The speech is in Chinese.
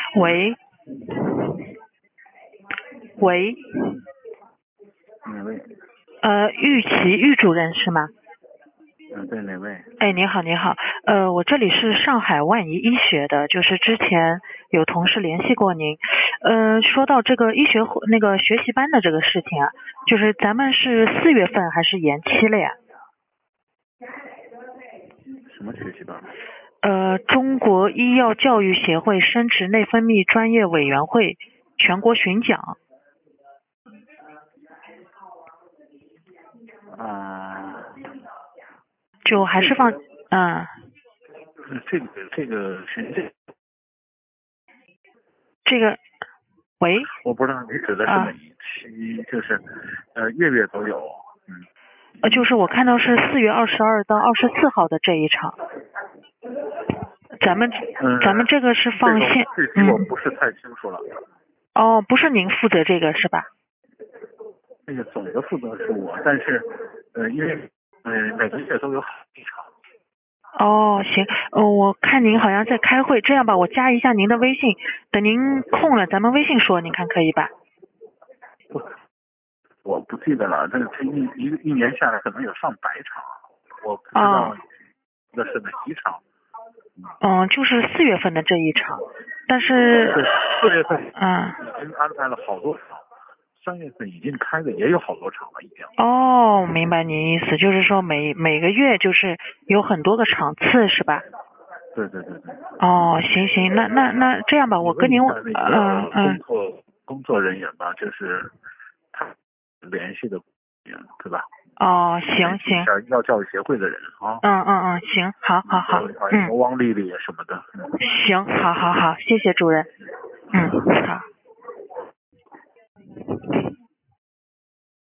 喂，喂， 哪位？ 玉主任是吗？ 对，哪位？ 哎，你好，你好，我这里是上海万怡医学的，就是之前有同事联系过您，说到这个医学那个学习班的这个事情啊，就是咱们是4月份还是延期了呀？ 什么学习班？ 中国医药教育协会生殖内分泌专业委员会全国巡讲。就还是放这个巡检， 这个喂， 我不知道你指的是哪一期，就是月都有， 就是我看到是4月22到24号的这一场，咱们这个是放线， 具体我不是太清楚了。 哦，不是您负责这个是吧？ 那个总的负责是我，但是因为每个月都有好几场。 哦，行，我看您好像在开会，这样吧，我加一下您的微信，等您空了咱们微信说，您看可以吧？ 我不记得了，这一年下来可能有上百场，我不知道那是哪一场。 就是4月份的这一场，但是 4月份已经安排了好多场，3月份已经开的也有好多场了，已经。 哦，明白您意思，就是说每个月就是有很多个场次是吧？ 对。 哦，行，那这样吧，我跟您工作人员吧，就是他联系的人，对吧？ 哦，行， 医药教育协会的人啊。 行，好， 汪丽丽什么的。 行，好，谢谢主任。好。